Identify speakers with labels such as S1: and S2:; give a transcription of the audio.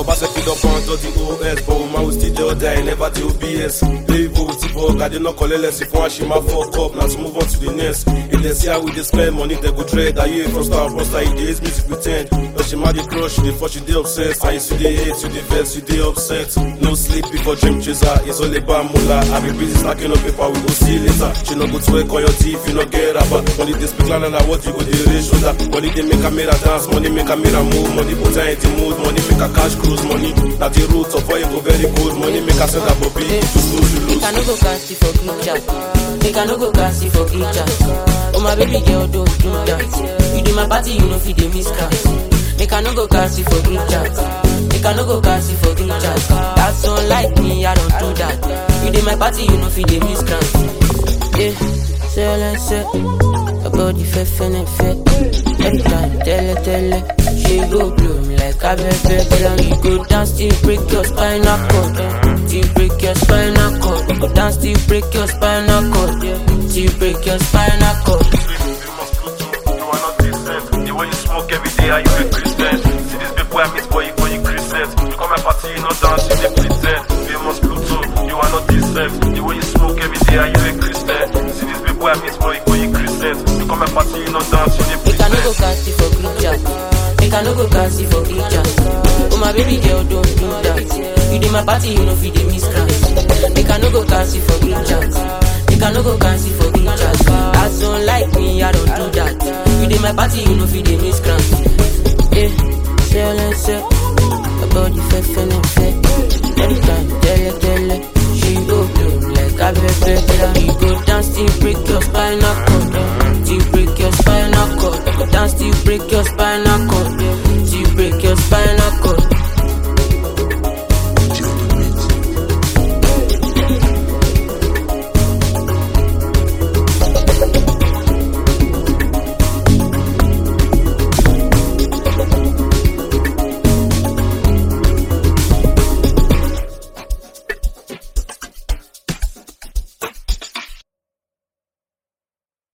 S1: Obaseki up on the OS, but woman will still the other, never the OBS. Play vote, but I did not call less if one she my fuck up. Now to move on to the next. If they see how we just spend money, they go trade. I hear from star, he days music pretend. But she mad the crush, they fuck, she dey obsessed. I see the hate, you the vex, you dey upset. No sleep before dream chaser, it's all about mula. I be busy stacking up paper, we go see later. She no go to work on your teeth, you no get rubber. Money they speak louder than what you go dey raise shoulder. Money they make a mirror dance, money make a mirror move. Money put her in the mood, money make a cash cruise. Money that the roots of why you go very good. Money make a set up a big, you lose, you lose.
S2: Make I no go cast it for group chat. Make I no go cast it for group chat. Oh my baby girl, don't do that. You do my party, you know fit dey miss cast. Make I no go cast it for group chat. Make I no go cast it for group chat. That's unlike me, I don't do that. You do my party, you know fit dey miss cast. Yeah, say let's say about the fair and fair. Every time, tell her, she go bloom like a baby. Tell her you go dance till break your spinal cord. Till break your spinal cord. Go dance till break your spinal cord. Till break your spinal cord.
S1: You are not decent. The way you smoke every day, are you a Christian? See this people I miss, boy, you call you Christian. You come my party, you not dance, you dey pretend. Famous Pluto, you are not decent. The way you smoke every day, are you a Christian? See this people I miss, boy, you call you Christian. You come my party, you not dance, you dey
S2: Make I no
S1: pretend.
S2: go cast it for group chat. Make I no go cast it for group chat. Oh my baby girl, don't do that. You do my party, you know fit dey miss cast. Make I no go cast it for group chat. Make I no go cast it for group chat. That's unlike me, I don't do that. You do my party, you know fit dey miss cast. Yeah, say let's say about the fair and fair. Every time, tell her, she go bloom like a baby. Tell her you go dance till break your spinal cord.